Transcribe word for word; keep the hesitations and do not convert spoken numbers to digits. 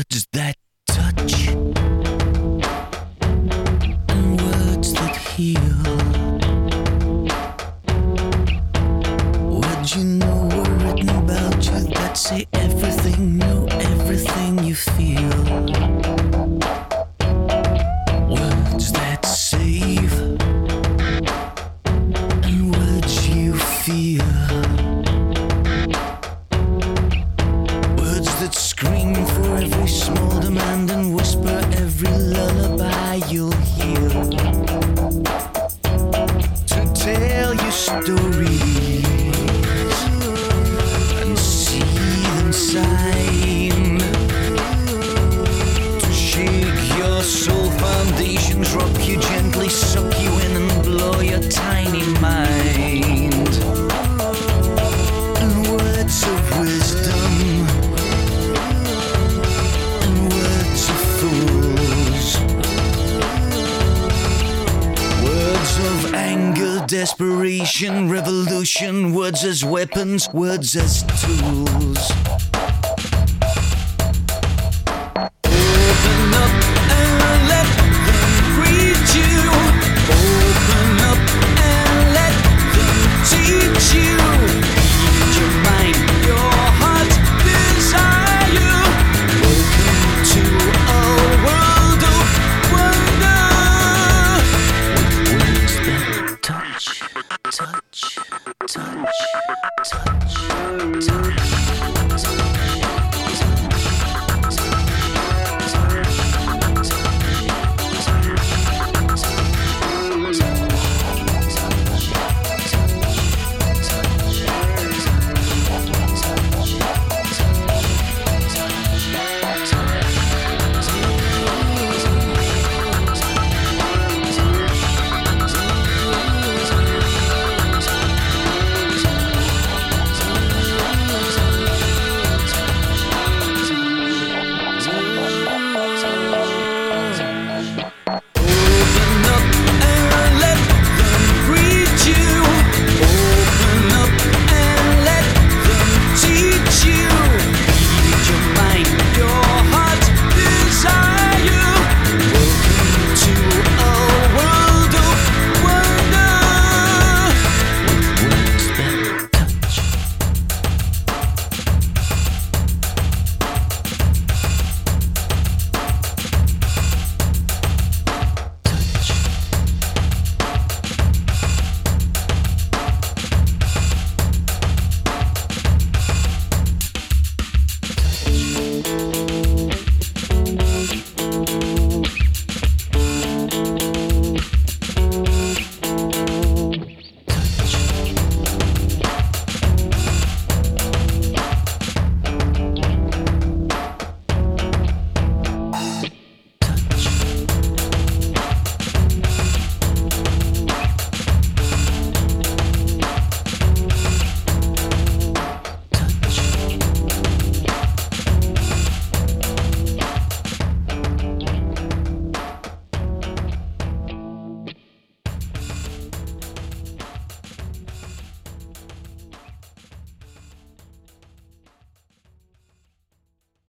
Words that touch and words that heal. Words you know were written about you that say everything, know everything you feel. Words that save and words you fear. Words that scream for every small demand and whisper every lullaby you'll hear. To tell you stories and see them sign. To shake your soul foundations, rock you gently, suck you in and blow your tiny mind. And words of wisdom and words of fools. Words of anger, desperation, revolution. Words as weapons, words as tools.